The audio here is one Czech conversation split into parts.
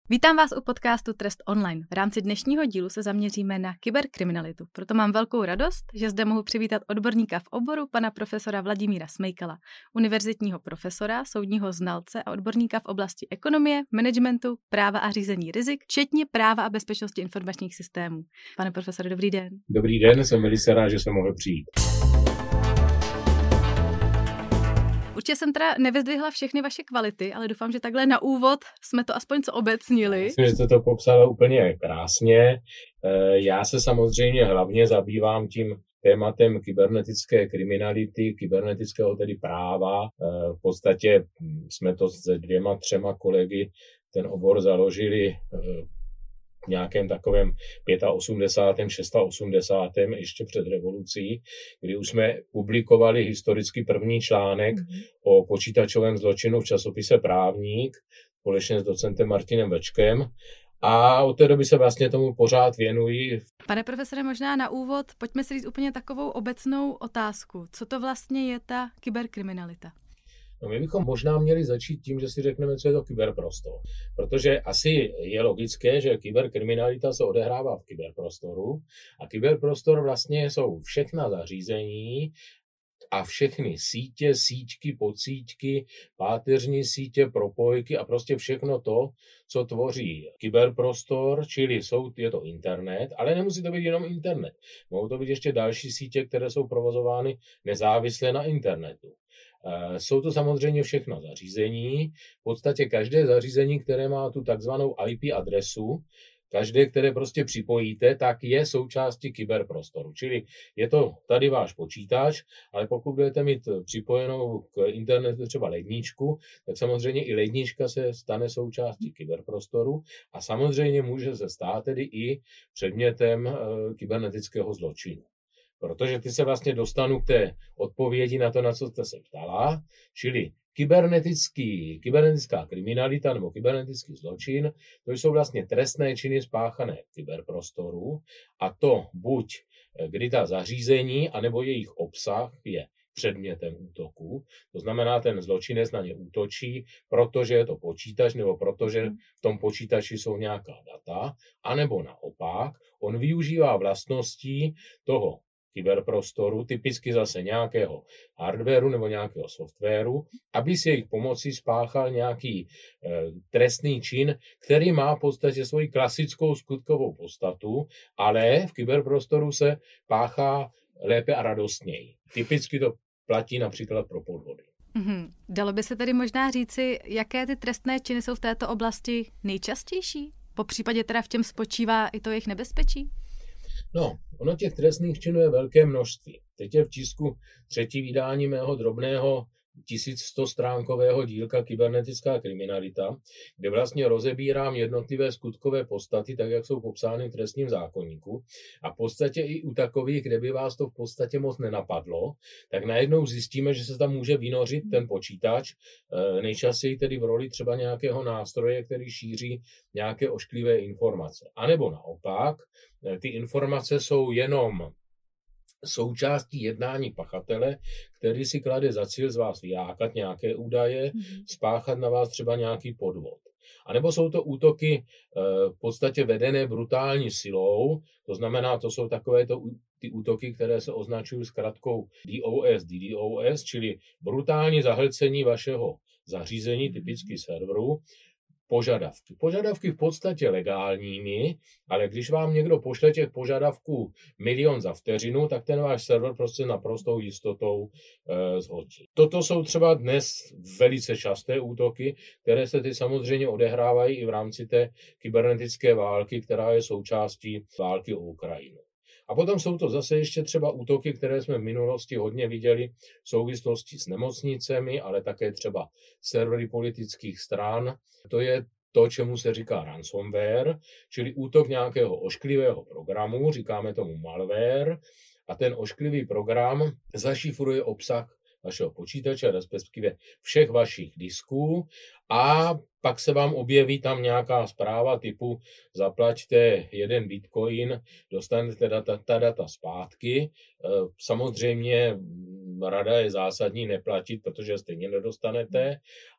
Vítám vás u podcastu Trest online. V rámci dnešního dílu se zaměříme na kyberkriminalitu. Proto mám velkou radost, že zde mohu přivítat odborníka v oboru, pana profesora Vladimíra Smejkala, univerzitního profesora, soudního znalce a odborníka v oblasti ekonomie, managementu, práva a řízení rizik, včetně práva a bezpečnosti informačních systémů. Pane profesore, dobrý den. Dobrý den, jsem velice rád, že jsem mohl přijít. Určitě jsem teda nevyzdvihla všechny vaše kvality, ale doufám, že takhle na úvod jsme to aspoň co obecnili. Myslím, že jste to popsala úplně krásně. Já se samozřejmě hlavně zabývám tím tématem kybernetické kriminality, kybernetického tedy práva. V podstatě jsme to se 2-3 kolegy ten obor založili v nějakém takovém 85., 86. ještě před revolucí, kdy už jsme publikovali historicky první článek o počítačovém zločinu v časopise Právník společně s docentem Martinem Večkem. A od té doby se vlastně tomu pořád věnuji. Pane profesore, možná na úvod pojďme si říct úplně takovou obecnou otázku. Co to vlastně je ta kyberkriminalita? No, my bychom možná měli začít tím, že si řekneme, co je to kyberprostor. Protože asi je logické, že kyberkriminalita se odehrává v kyberprostoru a kyberprostor vlastně jsou všechna zařízení a všechny sítě, síťky, podsíťky, páteřní sítě, propojky a prostě všechno to, co tvoří kyberprostor, čili je to internet, ale nemusí to být jenom internet. Mohou to být ještě další sítě, které jsou provozovány nezávisle na internetu. Jsou to samozřejmě všechno zařízení, v podstatě každé zařízení, které má tu takzvanou IP adresu, každé, které prostě připojíte, tak je součástí kyberprostoru. Čili je to tady váš počítač, ale pokud budete mít připojenou k internetu třeba ledničku, tak samozřejmě i lednička se stane součástí kyberprostoru a samozřejmě může se stát tedy i předmětem kybernetického zločinu. Protože ty se vlastně dostanu k té odpovědi na to, na co jste se ptala, čili kybernetická kriminalita nebo kybernetický zločin, to jsou vlastně trestné činy spáchané v kyberprostoru a to buď kdy ta zařízení, anebo jejich obsah je předmětem útoku, to znamená, ten zločinec na ně útočí, protože je to počítač, nebo protože v tom počítači jsou nějaká data, anebo naopak, on využívá vlastností toho kyberprostoru, typicky zase nějakého hardwaru nebo nějakého softwaru, aby si jejich pomocí spáchal nějaký trestný čin, který má v podstatě svoji klasickou skutkovou podstatu, ale v kyberprostoru se páchá lépe a radostněji. Typicky to platí například pro podvody. Dalo by se tedy možná říci, jaké ty trestné činy jsou v této oblasti nejčastější? Po případě teda v čem spočívá i to jejich nebezpečí? No, ono těch trestných činů je velké množství. Teď je v tisku 3. vydání mého drobného 1100stránkového dílka Kybernetická kriminalita, kde vlastně rozebírám jednotlivé skutkové podstaty, tak jak jsou popsány v trestním zákoníku. A v podstatě i u takových, kde by vás to v podstatě moc nenapadlo, tak najednou zjistíme, že se tam může vynořit ten počítač, nejčastěji tedy v roli třeba nějakého nástroje, který šíří nějaké ošklivé informace. A nebo naopak, ty informace jsou jenom součástí jednání pachatele, který si klade za cíl z vás vylákat nějaké údaje, spáchat na vás třeba nějaký podvod. A nebo jsou to útoky v podstatě vedené brutální silou, to znamená, to jsou takové ty útoky, které se označují zkratkou DDoS, čili brutální zahlcení vašeho zařízení, typicky serveru, Požadavky v podstatě legálními, ale když vám někdo pošle těch požadavků 1 000 000 za vteřinu, tak ten váš server prostě naprostou jistotou zhodí. Toto jsou třeba dnes velice časté útoky, které se ty samozřejmě odehrávají i v rámci té kybernetické války, která je součástí války o Ukrajinu. A potom jsou to zase ještě třeba útoky, které jsme v minulosti hodně viděli v souvislosti s nemocnicemi, ale také třeba servery politických stran. To je to, čemu se říká ransomware, čili útok nějakého ošklivého programu, říkáme tomu malware, a ten ošklivý program zašifruje obsah vašeho počítače, respektive všech vašich disků a pak se vám objeví tam nějaká zpráva typu zaplaťte 1 bitcoin, dostanete ta data zpátky. Samozřejmě rada je zásadní neplatit, protože stejně nedostanete,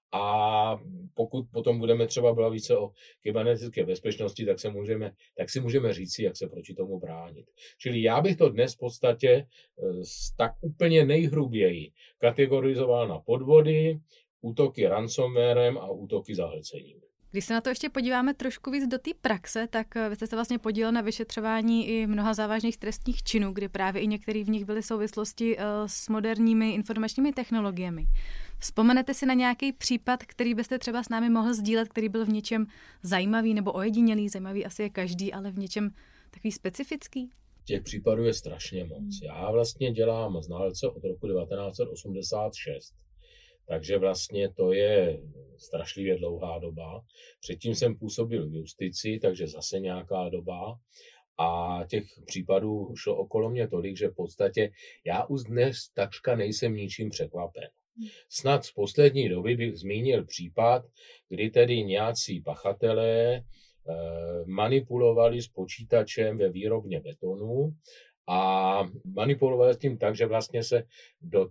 A pokud potom budeme třeba bavit více o kybernetické bezpečnosti, tak si můžeme říci, jak se proti tomu bránit. Čili já bych to dnes v podstatě tak úplně nejhruběji kategorizoval na podvody, útoky ransomwarem a útoky zahlcením. Když se na to ještě podíváme trošku víc do té praxe, tak vy jste se vlastně podílel na vyšetřování i mnoha závažných trestních činů, kdy právě i některý v nich byly souvislosti s moderními informačními technologiemi. Vzpomenete si na nějaký případ, který byste třeba s námi mohl sdílet, který byl v něčem zajímavý nebo ojedinělý? Zajímavý asi je každý, ale v něčem takový specifický? Těch případů je strašně moc. Já vlastně dělám znalce od roku 1986. Takže vlastně to je strašlivě dlouhá doba. Předtím jsem působil v justici, takže zase nějaká doba. A těch případů šlo okolo mě tolik, že v podstatě já už dnes takřka nejsem ničím překvapen. Snad z poslední doby bych zmínil případ, kdy tedy nějací pachatelé manipulovali s počítačem ve výrobně betonu a manipulovali s tím tak, že vlastně se do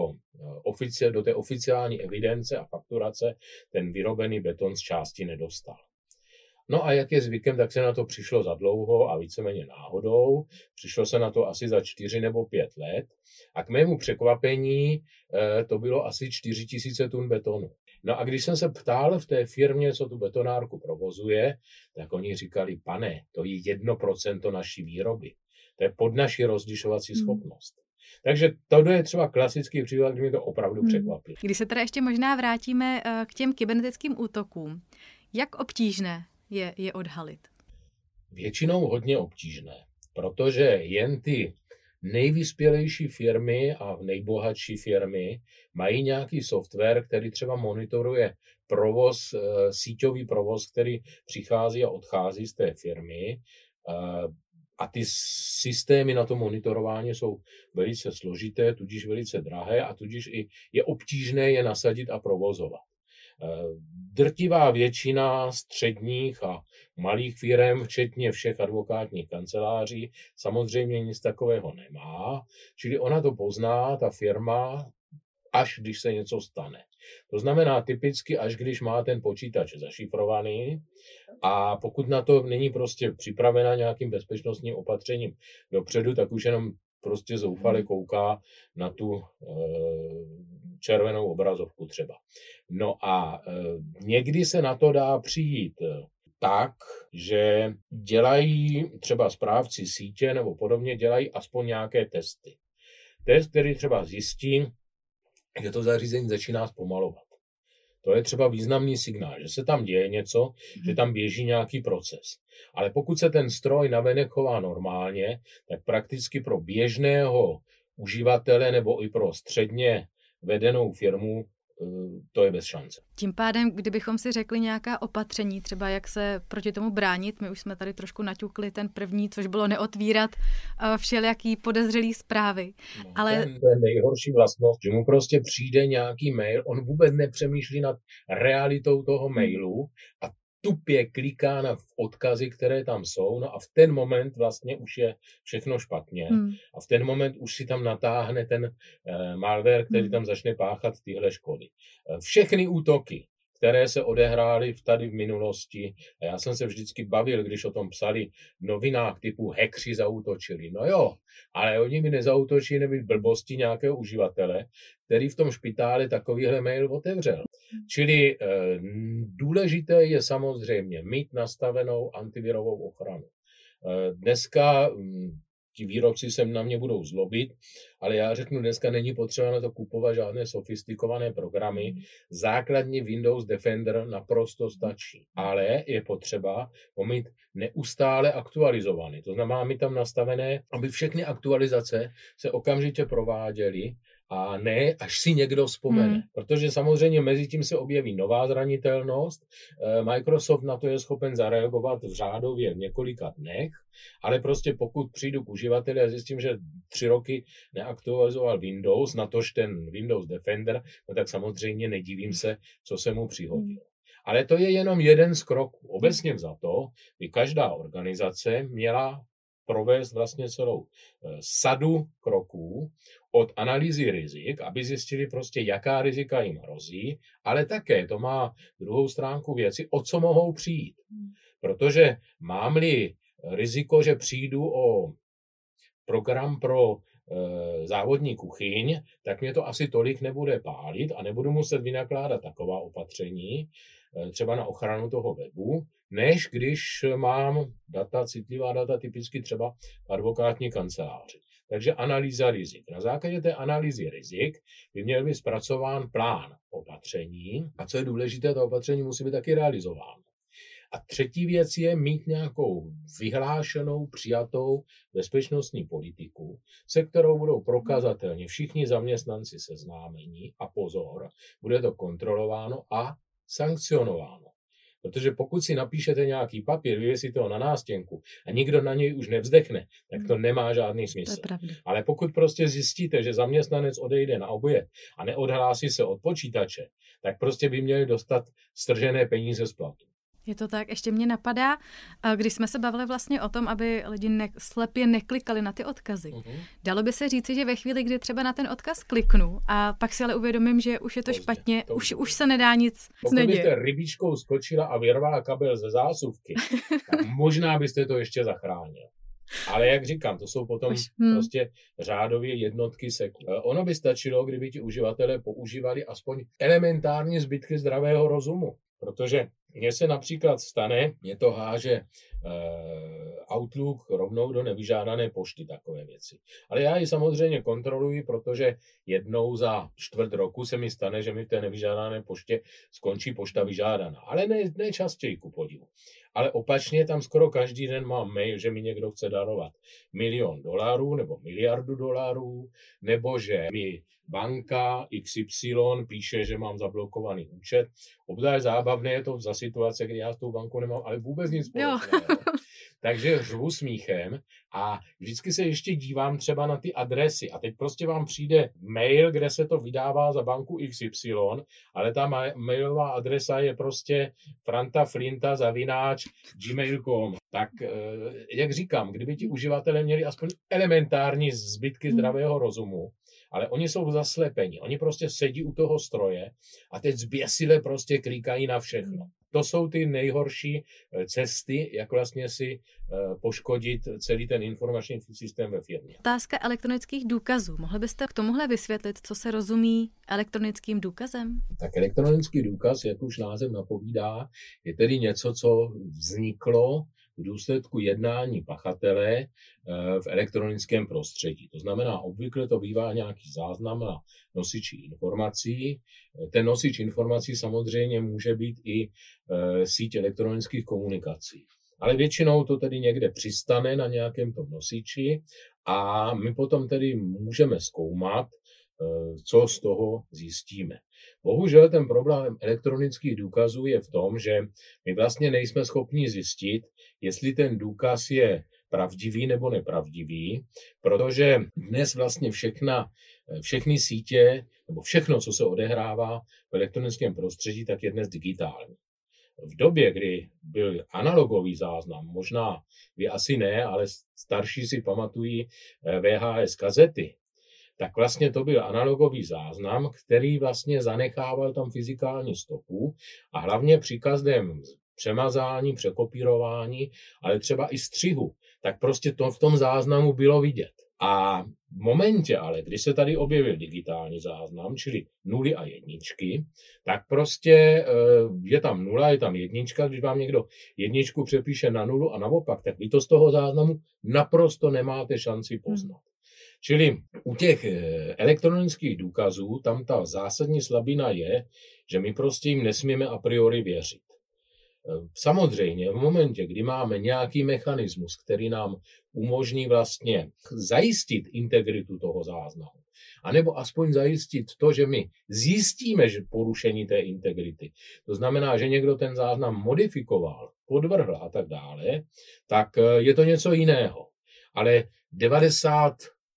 té oficiální evidence a fakturace ten vyrobený beton z části nedostal. No a jak je zvykem, tak se na to přišlo za dlouho a víceméně náhodou. Přišlo se na to asi za 4 nebo 5 let a k mému překvapení to bylo asi 4000 tun betonu. No a když jsem se ptal v té firmě, co tu betonárku provozuje, tak oni říkali, pane, to je 1% naší výroby. To je pod naši rozlišovací schopnost. Takže to je třeba klasický příklad, kdy mě to opravdu překvapí. Když se teda ještě možná vrátíme k těm kybernetickým útokům, jak obtížné je odhalit? Většinou hodně obtížné, protože jen ty nejvyspělejší firmy a nejbohatší firmy mají nějaký software, který třeba monitoruje provoz, síťový provoz, který přichází a odchází z té firmy. A ty systémy na to monitorování jsou velice složité, tudíž velice drahé a tudíž i je obtížné je nasadit a provozovat. Drtivá většina středních a malých firem, včetně všech advokátních kanceláří, samozřejmě nic takového nemá, čili ona to pozná, ta firma, až když se něco stane. To znamená typicky, až když má ten počítač zašifrovaný a pokud na to není prostě připravena nějakým bezpečnostním opatřením dopředu, tak už jenom prostě zoufale kouká na tu červenou obrazovku třeba. No a někdy se na to dá přijít tak, že dělají třeba správci sítě nebo podobně, dělají aspoň nějaké testy. Test, který třeba zjistí, že to zařízení začíná zpomalovat. To je třeba významný signál, že se tam děje něco, že tam běží nějaký proces. Ale pokud se ten stroj navenek chová normálně, tak prakticky pro běžného uživatele nebo i pro středně vedenou firmu to je bez šance. Tím pádem, kdybychom si řekli nějaká opatření, třeba jak se proti tomu bránit, my už jsme tady trošku naťukli ten první, což bylo neotvírat všelijaký podezřelý zprávy. No, ale to je nejhorší vlastnost, že mu prostě přijde nějaký mail, on vůbec nepřemýšlí nad realitou toho mailu a tupě kliká na odkazy, které tam jsou, no a v ten moment vlastně už je všechno špatně a v ten moment už si tam natáhne ten malware, který tam začne páchat tyhle škody. Všechny útoky, které se odehrály tady v minulosti, a já jsem se vždycky bavil, když o tom psali v novinách typu hackři zaútočili. No jo, ale oni mi nezaútočí nebyt blbosti nějakého uživatele, který v tom špitále takovýhle mail otevřel. Čili důležité je samozřejmě mít nastavenou antivirovou ochranu. Dneska ti výrobci se na mě budou zlobit, ale já řeknu, dneska není potřeba na to kupovat žádné sofistikované programy. Základní Windows Defender naprosto stačí, ale je potřeba ho mít neustále aktualizovaný. To znamená, mít tam nastavené, aby všechny aktualizace se okamžitě prováděly a ne, až si někdo vzpomene. Protože samozřejmě mezi tím se objeví nová zranitelnost. Microsoft na to je schopen zareagovat v řádově v několika dnech, ale prostě pokud přijdu k uživateli a zjistím, že 3 roky neaktualizoval Windows, natož ten Windows Defender, no tak samozřejmě nedivím se, co se mu přihodilo. Ale to je jenom jeden z kroků. Obecně vzato by každá organizace měla provést vlastně celou sadu kroků od analýzy rizik, aby zjistili prostě, jaká rizika jim hrozí, ale také to má druhou stránku věci, o co mohou přijít. Protože mám-li riziko, že přijdu o program pro závodní kuchyň, tak mě to asi tolik nebude pálit a nebudu muset vynakládat taková opatření, třeba na ochranu toho webu, než když mám citlivá data, typicky třeba v advokátní kanceláři. Takže analýza rizik. Na základě té analýzy rizik by měl být zpracován plán opatření a co je důležité, to opatření musí být taky realizováno. A třetí věc je mít nějakou vyhlášenou, přijatou bezpečnostní politiku, se kterou budou prokazatelně všichni zaměstnanci seznámení a pozor, bude to kontrolováno a sankcionováno. Protože pokud si napíšete nějaký papír, vyvěsíte ho na nástěnku a nikdo na něj už nevzdechne, tak to nemá žádný smysl. Ale pokud prostě zjistíte, že zaměstnanec odejde na oběd a neodhlásí se od počítače, tak prostě by měli dostat stržené peníze z platu. Je to tak, ještě mě napadá, když jsme se bavili vlastně o tom, aby lidi slepě neklikali na ty odkazy. Dalo by se říci, že ve chvíli, kdy třeba na ten odkaz kliknu a pak si ale uvědomím, že už je to špatně, už se nedá nic neděje. Pokud byste rybičkou skočila a vyrvala kabel ze zásuvky, tak možná byste to ještě zachránil. Ale jak říkám, to jsou potom prostě řádově jednotky sekund. Ono by stačilo, kdyby ti uživatelé používali aspoň elementární zbytky zdravého rozumu. Protože mně se například stane, mě to háže Outlook rovnou do nevyžádané pošty, takové věci. Ale já ji samozřejmě kontroluji, protože jednou za čtvrt roku se mi stane, že mi v té nevyžádané poště skončí pošta vyžádaná. Ale ne častěji, ku podivu. Ale opačně tam skoro každý den mám mail, že mi někdo chce darovat $1 000 000 nebo $1 miliardu, nebo že mi banka XY píše, že mám zablokovaný účet. Obzvlášť zábavné je to za situace, kdy já s tou bankou nemám ale vůbec nic společného. Takže řvu smíchem a vždycky se ještě dívám třeba na ty adresy. A teď prostě vám přijde mail, kde se to vydává za banku XY, ale ta mailová adresa je prostě frantaflinta@gmail.com. Tak, jak říkám, kdyby ti uživatelé měli aspoň elementární zbytky zdravého rozumu, ale oni jsou zaslepeni. Oni prostě sedí u toho stroje a teď zběsile prostě klikají na všechno. To jsou ty nejhorší cesty, jak vlastně si poškodit celý ten informační systém ve firmě. Otázka elektronických důkazů. Mohli byste k tomuhle vysvětlit, co se rozumí elektronickým důkazem? Tak elektronický důkaz, jak už název napovídá, je tedy něco, co vzniklo v důsledku jednání pachatele v elektronickém prostředí. To znamená, obvykle to bývá nějaký záznam na nosiči informací. Ten nosič informací samozřejmě může být i síť elektronických komunikací. Ale většinou to tedy někde přistane na nějakém tom nosiči a my potom tedy můžeme zkoumat, co z toho zjistíme. Bohužel ten problém elektronických důkazů je v tom, že my vlastně nejsme schopni zjistit, jestli ten důkaz je pravdivý nebo nepravdivý, protože dnes vlastně všechny sítě, nebo všechno, co se odehrává v elektronickém prostředí, tak je dnes digitální. V době, kdy byl analogový záznam, možná vy asi ne, ale starší si pamatují VHS kazety, tak vlastně to byl analogový záznam, který vlastně zanechával tam fyzikální stopu a hlavně při každém přemazání, překopírování, ale třeba i střihu, tak prostě to v tom záznamu bylo vidět. A v momentě ale, kdy se tady objevil digitální záznam, čili nuly a jedničky, tak prostě je tam nula, je tam jednička, když vám někdo jedničku přepíše na nulu a naopak, tak vy to z toho záznamu naprosto nemáte šanci poznat. Čili u těch elektronických důkazů tam ta zásadní slabina je, že my prostě jim nesmíme a priori věřit. Samozřejmě v momentě, kdy máme nějaký mechanismus, který nám umožní vlastně zajistit integritu toho záznamu, anebo aspoň zajistit to, že my zjistíme, že porušení té integrity, to znamená, že někdo ten záznam modifikoval, podvrhl a tak dále, tak je to něco jiného. Ale 90%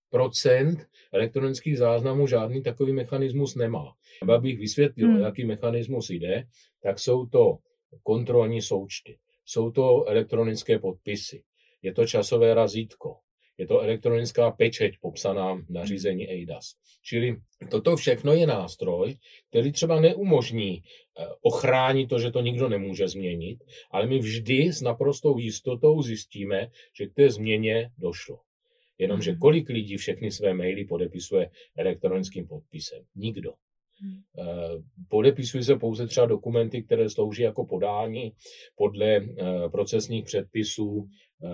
elektronických záznamů žádný takový mechanismus nemá. Abych vysvětlil, jaký mechanismus jde, tak jsou to kontrolní součty, jsou to elektronické podpisy, je to časové razítko, je to elektronická pečeť popsaná v nařízení eIDAS. Čili toto všechno je nástroj, který třeba neumožní ochránit to, že to nikdo nemůže změnit, ale my vždy s naprostou jistotou zjistíme, že k té změně došlo. Jenomže kolik lidí všechny své maily podepisuje elektronickým podpisem? Nikdo. Podepisují se pouze třeba dokumenty, které slouží jako podání podle procesních předpisů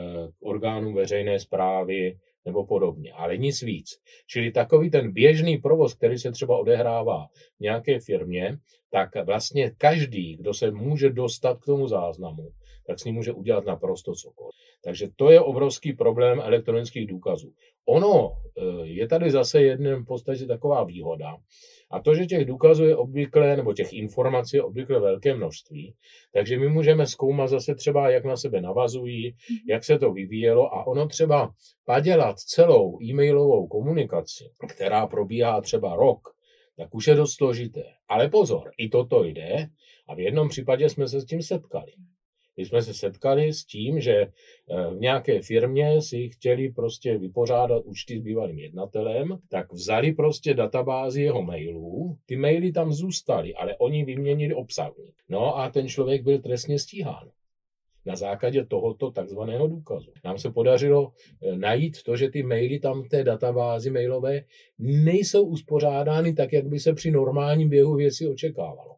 orgánů veřejné správy nebo podobně, ale nic víc. Čili takový ten běžný provoz, který se třeba odehrává v nějaké firmě, tak vlastně každý, kdo se může dostat k tomu záznamu, tak s ním může udělat naprosto cokoliv. Takže to je obrovský problém elektronických důkazů. Ono je tady zase v podstatě taková výhoda, a to, že těch důkazů je obvykle, nebo těch informací je obvykle velké množství, takže my můžeme zkoumat zase třeba, jak na sebe navazují, jak se to vyvíjelo a ono třeba padělat celou e-mailovou komunikaci, která probíhá třeba rok, tak už je dost složité. Ale pozor, i toto jde a v jednom případě jsme se s tím setkali. Když jsme se setkali s tím, že v nějaké firmě si chtěli prostě vypořádat účty s bývalým jednatelem, tak vzali prostě databázi jeho mailů, ty maily tam zůstaly, ale oni vyměnili obsah. No a ten člověk byl trestně stíhán na základě tohoto takzvaného důkazu. Nám se podařilo najít to, že ty maily tam v té databázi mailové nejsou uspořádány tak, jak by se při normálním běhu věci očekávalo.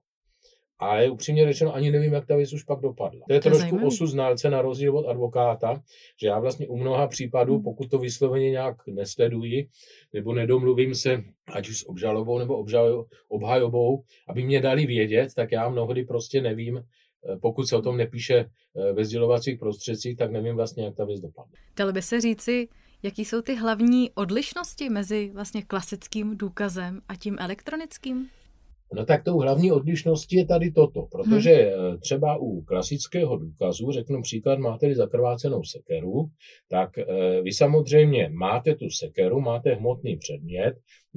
Ale upřímně řečeno, ani nevím, jak ta věc už pak dopadla. To je trošku osud znalce na rozdíl od advokáta, že já vlastně u mnoha případů, pokud to vysloveně nějak nesleduji, nebo nedomluvím se, ať už s obžalobou nebo obhajobou, aby mě dali vědět, tak já mnohdy prostě nevím, pokud se o tom nepíše ve sdělovacích prostředcích, tak nevím vlastně, jak ta věc dopadne. Dalo by se říci, jaký jsou ty hlavní odlišnosti mezi vlastně klasickým důkazem a tím elektronickým? No tak tou hlavní odlišností je tady toto, protože třeba u klasického důkazu, řeknu příklad, máte-li zakrvácenou sekeru, tak vy samozřejmě máte tu sekeru, máte hmotný předmět,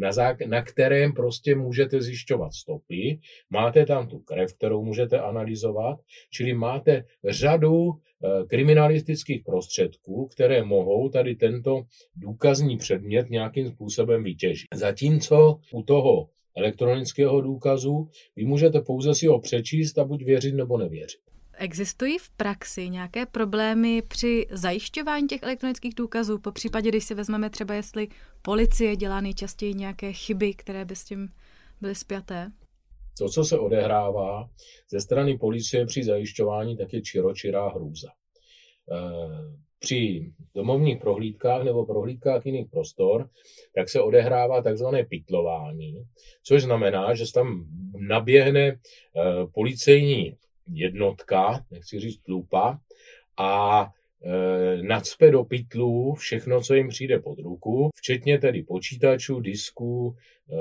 na kterém prostě můžete zjišťovat stopy, máte tam tu krev, kterou můžete analyzovat, čili máte řadu kriminalistických prostředků, které mohou tady tento důkazní předmět nějakým způsobem vytěžit. Zatímco u toho elektronického důkazu, vy můžete pouze si ho přečíst a buď věřit nebo nevěřit. Existují v praxi nějaké problémy při zajišťování těch elektronických důkazů? Po případě, když si vezmeme třeba, jestli policie dělá nejčastěji nějaké chyby, které by s tím byly spjaté? To, co se odehrává ze strany policie při zajišťování, tak je čiročirá hrůza. Při domovních prohlídkách nebo prohlídkách jiných prostor, tak se odehrává takzvané pytlování, což znamená, že tam naběhne policejní jednotka, nechci říct lupa, a nacpe do pytlů všechno, co jim přijde pod ruku, včetně tedy počítačů, disků,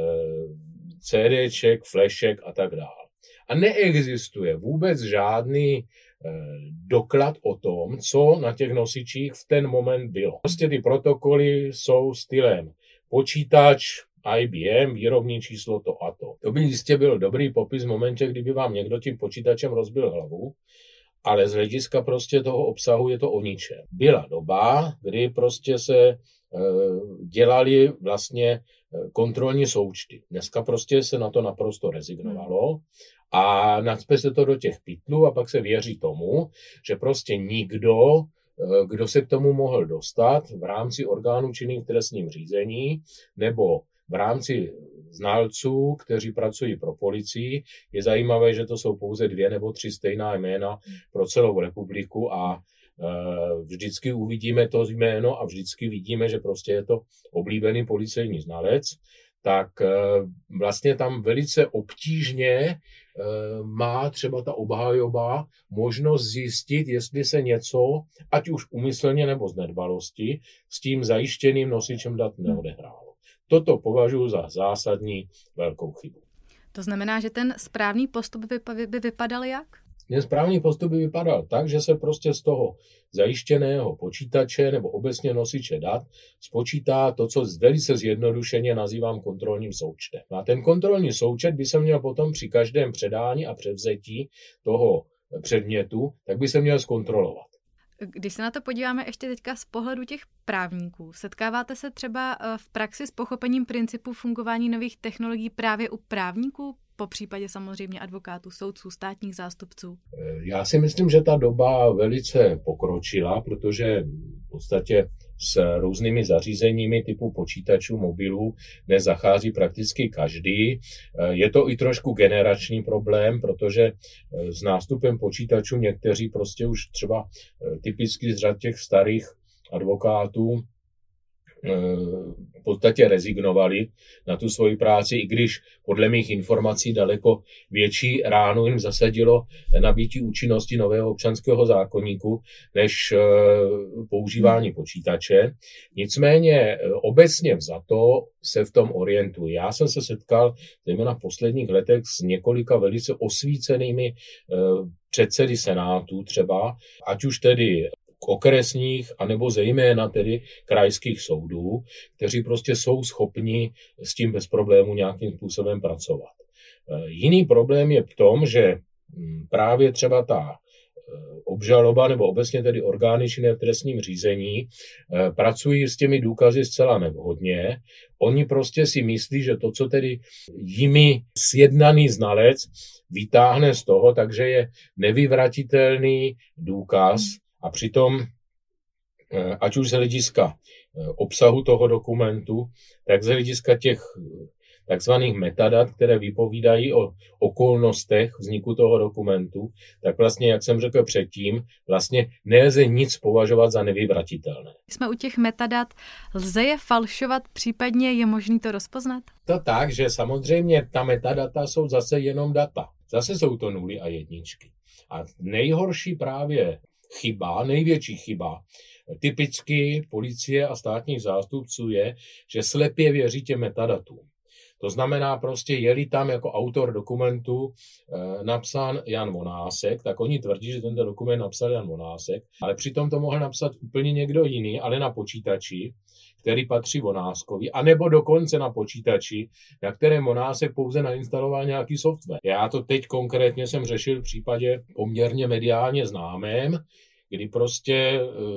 CDček, flešek a tak dále. A neexistuje vůbec žádný doklad o tom, co na těch nosičích v ten moment bylo. Prostě ty protokoly jsou stylem počítač, IBM, výrobní číslo to a to. To by jistě byl dobrý popis v momentě, kdyby vám někdo tím počítačem rozbil hlavu, ale z hlediska prostě toho obsahu je to o ničem. Byla doba, kdy prostě se dělali vlastně kontrolní součty. Dneska prostě se na to naprosto rezignovalo a nacpe se to do těch pytlů a pak se věří tomu, že prostě nikdo, kdo se k tomu mohl dostat v rámci orgánů činných v trestním řízení nebo v rámci znalců, kteří pracují pro policii. Je zajímavé, že to jsou pouze 2 nebo 3 stejná jména pro celou republiku a vždycky uvidíme to jméno a vždycky vidíme, že prostě je to oblíbený policejní znalec, tak vlastně tam velice obtížně má třeba ta obhajoba možnost zjistit, jestli se něco, ať už úmyslně nebo z nedbalosti, s tím zajištěným nosičem dat neodehrálo. Toto považuji za zásadní velkou chybu. To znamená, že ten správný postup by vypadal jak? Ten správný postup by vypadal tak, že se prostě z toho zajištěného počítače nebo obecně nosiče dat spočítá to, co velice zjednodušeně nazývám kontrolním součtem. A ten kontrolní součet by se měl potom při každém předání a převzetí toho předmětu, tak by se měl zkontrolovat. Když se na to podíváme ještě teďka z pohledu těch právníků, setkáváte se třeba v praxi s pochopením principů fungování nových technologií právě u právníků, po případě samozřejmě advokátů, soudců, státních zástupců? Já si myslím, že ta doba velice pokročila, protože v podstatě s různými zařízeními typu počítačů, mobilů dnes zachází prakticky každý. Je to i trošku generační problém, protože s nástupem počítačů někteří prostě už třeba typicky z řad těch starých advokátů v podstatě rezignovali na tu svoji práci, i když podle mých informací daleko větší ránu jim zasadilo nabýtí účinnosti nového občanského zákoníku než používání počítače. Nicméně obecně vzato se v tom orientuji. Já jsem se setkal zejména v posledních letech s několika velice osvícenými předsedy senátů třeba, ať už tedy okresních, anebo zejména tedy krajských soudů, kteří prostě jsou schopni s tím bez problému nějakým způsobem pracovat. Jiný problém je v tom, že právě třeba ta obžaloba nebo obecně tedy orgány činné v trestním řízení pracují s těmi důkazy zcela nevhodně. Oni prostě si myslí, že to, co tedy jimi sjednaný znalec vytáhne z toho, takže je nevyvratitelný důkaz. A přitom, ať už z hlediska obsahu toho dokumentu, tak z hlediska těch takzvaných metadat, které vypovídají o okolnostech vzniku toho dokumentu, tak vlastně, jak jsem řekl předtím, vlastně nelze nic považovat za nevyvratitelné. Jsme u těch metadat, lze je falšovat, případně je možné to rozpoznat? To tak, že samozřejmě ta metadata jsou zase jenom data. Zase jsou to nuly a jedničky. A nejhorší právě chyba, největší chyba typicky policie a státních zástupců je, že slepě věří těm metadatům. To znamená prostě, je-li tam jako autor dokumentu napsán Jan Vonásek, tak oni tvrdí, že tento dokument napsal Jan Vonásek, ale přitom to mohl napsat úplně někdo jiný, ale na počítači, který patří Vonáskovi, anebo dokonce na počítači, na kterém Vonásek pouze nainstaloval nějaký software. Já to teď konkrétně jsem řešil v případě poměrně mediálně známém, kdy prostě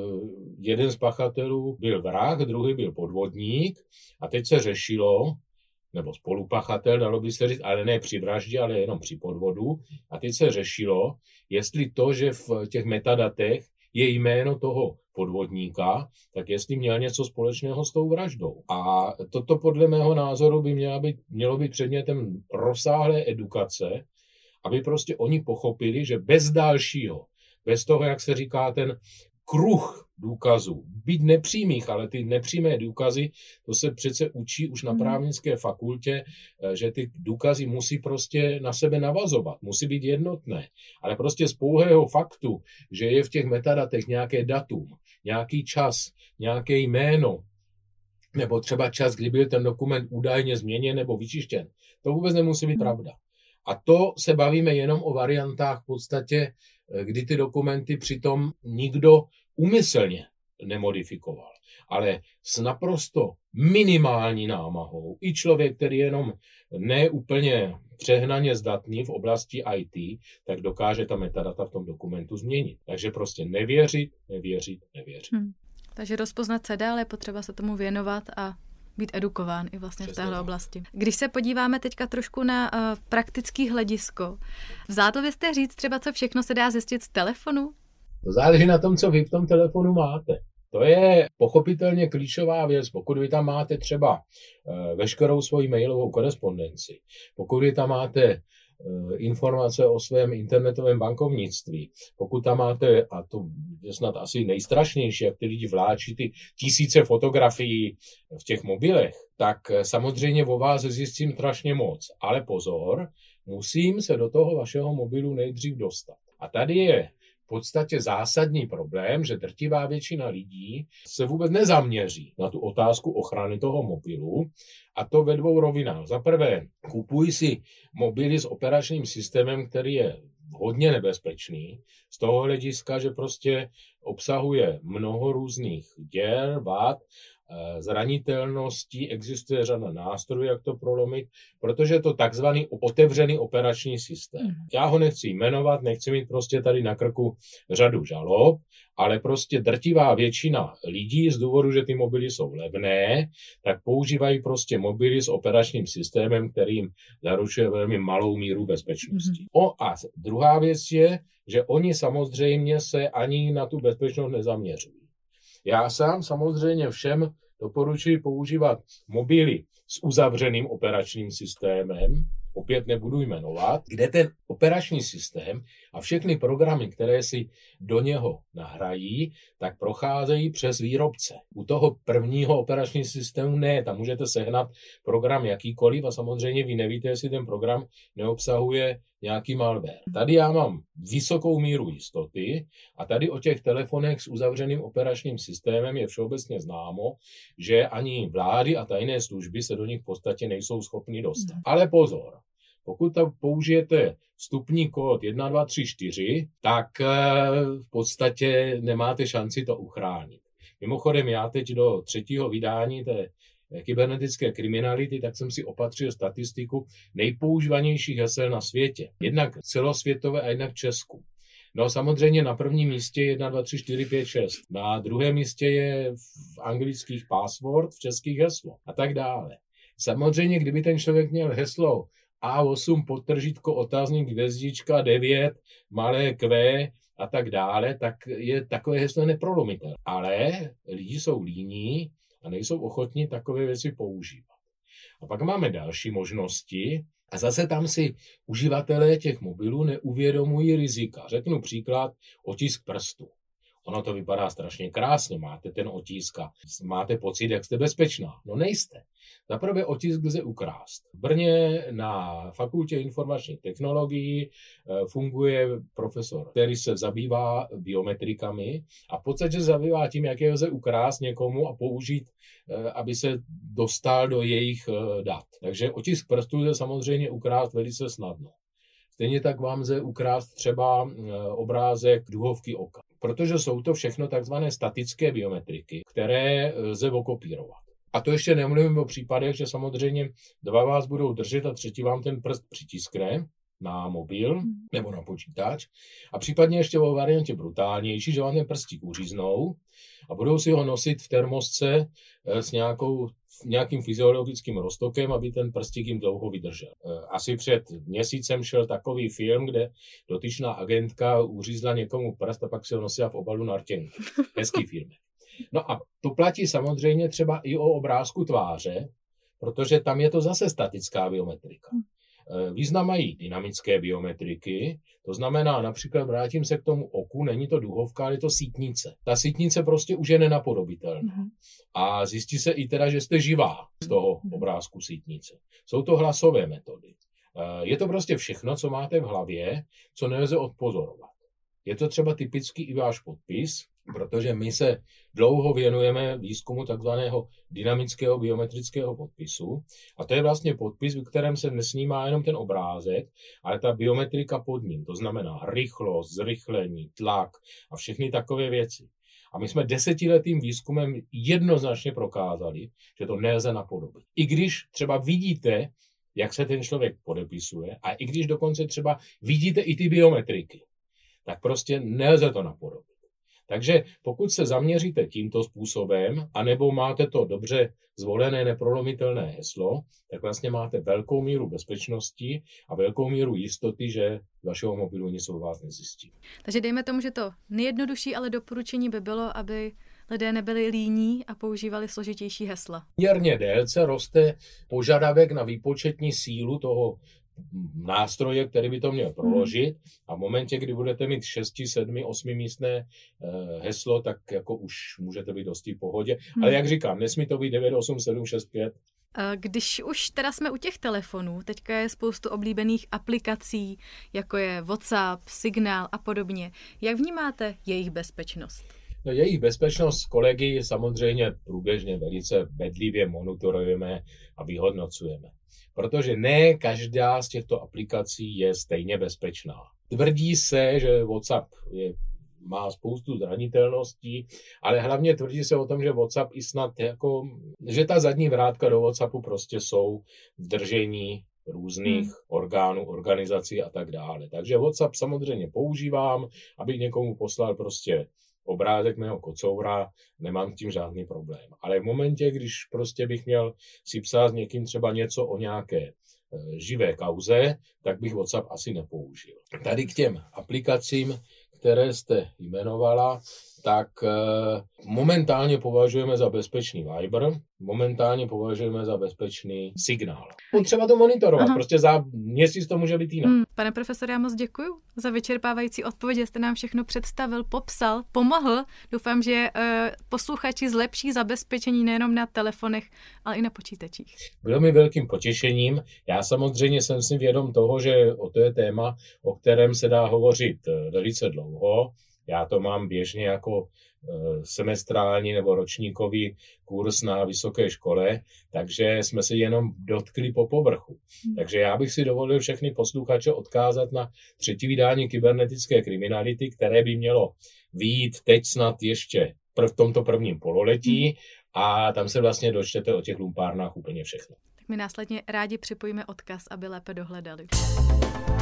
jeden z pachatelů byl vrah, druhý byl podvodník a teď se řešilo, nebo spolupachatel, dalo by se říct, ale ne při vraždě, ale jenom při podvodu. A teď se řešilo, jestli to, že v těch metadatech je jméno toho podvodníka, tak jestli měl něco společného s tou vraždou. A toto podle mého názoru by mělo být předmětem rozsáhlé edukace, aby prostě oni pochopili, že bez dalšího, bez toho, jak se říká, ten kruh důkazů, být nepřímých, ale ty nepřímé důkazy, to se přece učí už na právnické fakultě, že ty důkazy musí prostě na sebe navazovat, musí být jednotné. Ale prostě z pouhého faktu, že je v těch metadatech nějaké datum, nějaký čas, nějaké jméno, nebo třeba čas, kdy byl ten dokument údajně změněn nebo vyčištěn, to vůbec nemusí být pravda. A to se bavíme jenom o variantách v podstatě, kdy ty dokumenty přitom nikdo úmyslně nemodifikoval. Ale s naprosto minimální námahou i člověk, který jenom neúplně přehnaně zdatný v oblasti IT, tak dokáže ta metadata v tom dokumentu změnit. Takže prostě nevěřit. Takže rozpoznat se dá, ale je potřeba se tomu věnovat a být edukován i vlastně v téhle oblasti. Když se podíváme teďka trošku na praktický hledisko, vzádl byste říct třeba, co všechno se dá zjistit z telefonu? To záleží na tom, co vy v tom telefonu máte. To je pochopitelně klíčová věc. Pokud vy tam máte třeba veškerou svoji mailovou korespondenci, pokud vy tam máte informace o svém internetovém bankovnictví, pokud tam máte, a to je snad asi nejstrašnější, jak ty lidi vláčí ty tisíce fotografií v těch mobilech, tak samozřejmě o vás zjistím strašně moc. Ale pozor, musím se do toho vašeho mobilu nejdřív dostat. A tady je v podstatě zásadní problém, že drtivá většina lidí se vůbec nezaměří na tu otázku ochrany toho mobilu, a to ve dvou rovinách. Za prvé, kupují si mobily s operačním systémem, který je hodně nebezpečný, z toho hlediska, že prostě obsahuje mnoho různých děr, vad, zranitelností, existuje řada nástrojů, jak to prolomit, protože je to takzvaný otevřený operační systém. Já ho nechci jmenovat, nechci mít prostě tady na krku řadu žalob, ale prostě drtivá většina lidí z důvodu, že ty mobily jsou levné, tak používají prostě mobily s operačním systémem, kterým zaručuje velmi malou míru bezpečnosti. A druhá věc je, že oni samozřejmě se ani na tu bezpečnost nezaměřují. Já sám samozřejmě všem doporučuji používat mobily s uzavřeným operačním systémem, opět nebudu jmenovat, kde ten operační systém a všechny programy, které si do něho nahrají, tak procházejí přes výrobce. U toho prvního operačního systému ne, tam můžete sehnat program jakýkoliv a samozřejmě vy nevíte, jestli ten program neobsahuje nějaký malware. Tady já mám vysokou míru jistoty a tady o těch telefonech s uzavřeným operačním systémem je všeobecně známo, že ani vlády a tajné služby se do nich v podstatě nejsou schopni dostat. Ale pozor, pokud tam použijete vstupní kód 1, 2, 3, 4, tak v podstatě nemáte šanci to uchránit. Mimochodem, já teď do 3. vydání té kybernetické kriminality, tak jsem si opatřil statistiku nejpoužívanějších hesel na světě. Jednak celosvětové a jednak v Česku. No samozřejmě na prvním místě je 1, 2, 3, 4, 5, 6. Na druhém místě je v anglických password, v českých heslo a tak dále. Samozřejmě, kdyby ten člověk měl heslo A8 podtržítko otázník hvězdička 9 malé Q a tak dále, tak je takové heslo neprolomitelné. Ale lidi jsou líní a nejsou ochotní takové věci používat. A pak máme další možnosti a zase tam si uživatelé těch mobilů neuvědomují rizika. Řeknu příklad, otisk prstu. Ono to vypadá strašně krásně, máte ten otisk a máte pocit, jak jste bezpečná. No nejste. Zaprvé otisk lze ukrást. V Brně na Fakultě informačních technologií funguje profesor, který se zabývá biometrikami a v podstatě zabývá tím, jak je lze ukrást někomu a použít, aby se dostal do jejich dat. Takže otisk prstů lze samozřejmě ukrást velice snadno. Stejně tak vám lze ukrást třeba obrázek duhovky oka. Protože jsou to všechno takzvané statické biometriky, které lze okopírovat. A to ještě nemluvím o případech, že samozřejmě dva vás budou držet a třetí vám ten prst přitiskne na mobil nebo na počítač. A případně ještě o variantě brutálnější, že vám ten prstík uříznou a budou si ho nosit v termosce s nějakým fyziologickým roztokem, aby ten prstík jim dlouho vydržel. Asi před měsícem šel takový film, kde dotyčná agentka uřízla někomu prst a pak si ho nosila v obalu na rtěnku. Hezký film. No a to platí samozřejmě třeba i o obrázku tváře, protože tam je to zase statická biometrika. Význam mají dynamické biometriky, to znamená, například vrátím se k tomu oku, není to duhovka, ale je to sítnice. Ta sítnice prostě už je nenapodobitelná. A zjistí se i teda, že jste živá z toho obrázku sítnice. Jsou to hlasové metody. Je to prostě všechno, co máte v hlavě, co nelze odpozorovat. Je to třeba typický i váš podpis, protože my se dlouho věnujeme výzkumu takzvaného dynamického biometrického podpisu. A to je vlastně podpis, v kterém se nesnímá jenom ten obrázek, ale ta biometrika pod ním. To znamená rychlost, zrychlení, tlak a všechny takové věci. A my jsme 10letým výzkumem jednoznačně prokázali, že to nelze napodobit. I když třeba vidíte, jak se ten člověk podepisuje, a i když dokonce třeba vidíte i ty biometriky, tak prostě nelze to napodobit. Takže pokud se zaměříte tímto způsobem, anebo máte to dobře zvolené neprolomitelné heslo, tak vlastně máte velkou míru bezpečnosti a velkou míru jistoty, že z vašeho mobilu nic o vás nezjistí. Takže dejme tomu, že to nejjednodušší, ale doporučení by bylo, aby lidé nebyli líní a používali složitější hesla. Měrně délce roste požadavek na výpočetní sílu toho nástroje, který by to měl proložit a v momentě, kdy budete mít 6, 7, 8 místné heslo, tak jako už můžete být dosti v pohodě. Ale jak říkám, nesmí to být 9, 8, 7, 6, 5. Když už teda jsme u těch telefonů, teďka je spoustu oblíbených aplikací, jako je WhatsApp, Signál a podobně. Jak vnímáte jejich bezpečnost? No, jejich bezpečnost s kolegy samozřejmě průběžně velice bedlivě monitorujeme a vyhodnocujeme. Protože ne každá z těchto aplikací je stejně bezpečná. Tvrdí se, že WhatsApp je má spoustu zranitelností, ale hlavně tvrdí se o tom, že WhatsApp i snad že ta zadní vrátka do WhatsAppu prostě jsou v držení různých orgánů, organizací a tak dále. Takže WhatsApp samozřejmě používám, abych někomu poslal prostě obrázek mého kocoura, nemám s tím žádný problém. Ale v momentě, když prostě bych měl si psát s někým třeba něco o nějaké živé kauze, tak bych WhatsApp asi nepoužil. Tady k těm aplikacím, které jste jmenovala, tak momentálně považujeme za bezpečný Viber, momentálně považujeme za bezpečný Signál. Potřeba to monitorovat, prostě za měsíc to může být jinak. Pane profesore, já moc děkuju za vyčerpávající odpovědi, jste nám všechno představil, popsal, pomohl. Doufám, že posluchači zlepší zabezpečení nejenom na telefonech, ale i na počítačích. Bylo mi velkým potěšením. Já samozřejmě jsem si vědom toho, že to je téma, o kterém se dá hovořit velice dlouho. Já to mám běžně jako semestrální nebo ročníkový kurz na vysoké škole, takže jsme se jenom dotkli po povrchu. Takže já bych si dovolil všechny posluchače odkázat na 3. vydání kybernetické kriminality, které by mělo vyjít teď snad ještě v tomto prvním pololetí a tam se vlastně dočtete o těch lumpárnách úplně všechno. Tak my následně rádi připojíme odkaz, aby lépe dohledali.